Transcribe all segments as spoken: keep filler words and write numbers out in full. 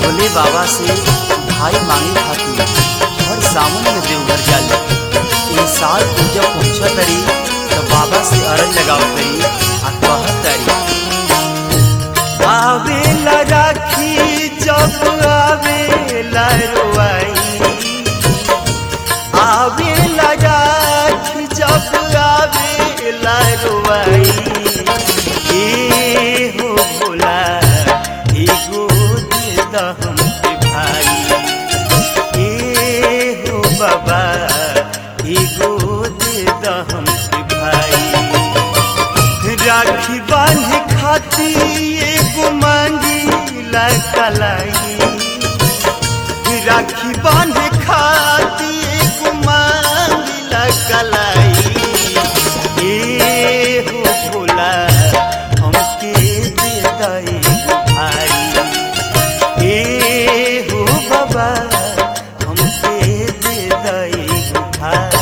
भोले बाबा से भाई मांगे खातिर हर सावन में देवघर जाले। ये साल पूजा पहुंचा तरी तो बाबा से अरज लगाव तरी आ कहत तरी, आवेला राखी जब आवेला रोआई, आवेला राखी जब आवेला रोआई, ए हो भोला एगो दे द हमके भाई, ए हो बाबा एगो दे द हमके भाई। राखी बांधे खाती एगो मांगी ला कलाई, राखी बांधे खाती एगो मांगी ला कलाई, ए हो भोला हमके दे द एगो भाई, ए हो बाबा हमके दे द एगो भाई।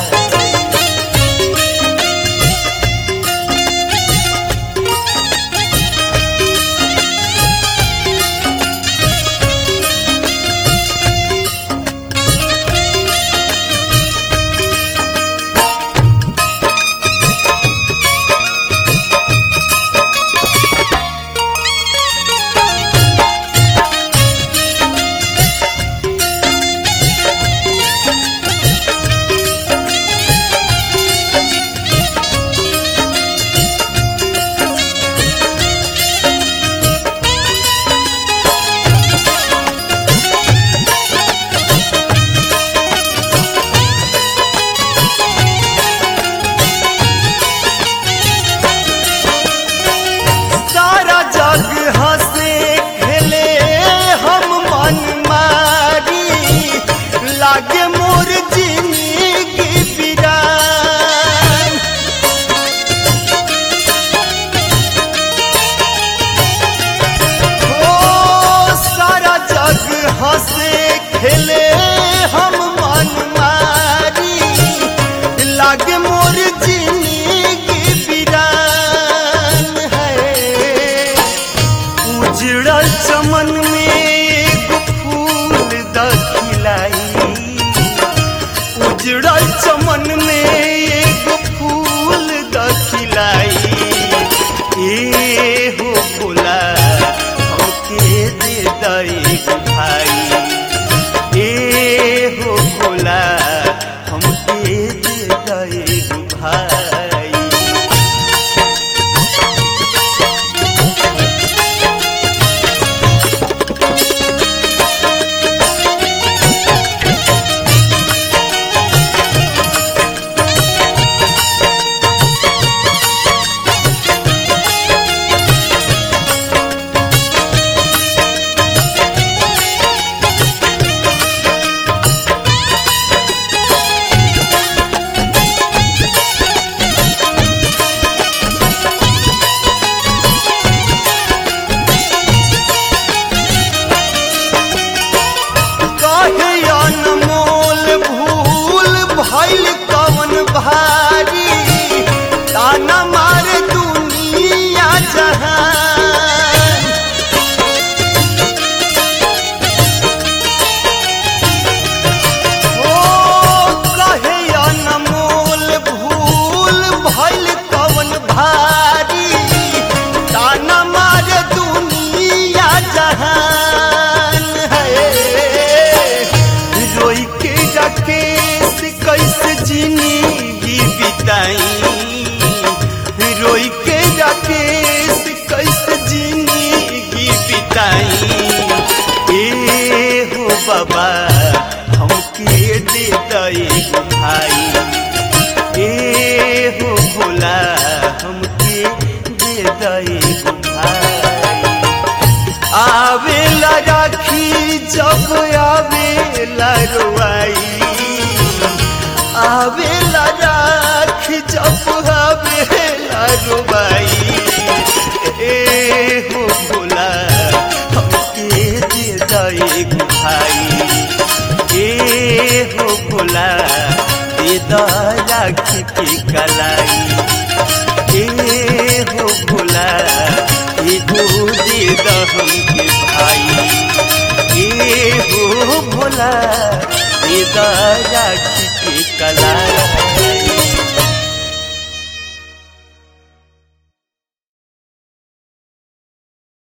चमन में एक फूल द खिलाई, उजड़ल चमन में एक फूल द खिलाई, ए हो भोला हमके दे द एगो भाई, ए हो भोला हमके दे द एगो भाई। भारी ताना मारे दुनिया जहान, ओ कहे अनमोल भूल भइल कवन भारी, ताना मारे दुनिया जहान है। रोई के राकेश कैसे जिंदगी बिताई, रोई के राकेश कैसे जिंदगी बिताई, ए हो बाबा हमके दे द एगो भाई, ए हो भोला हमके दे द एगो भाई। आवेला राखी जब आवेला रोआई, आवेला राखी जब आवेला रोआई, ए हो भोला हमके दे द एगो भाई, ए हो भोला दे द राखी के कलाई, ए हो भोला एगो दे द हमके भाई, ए भोला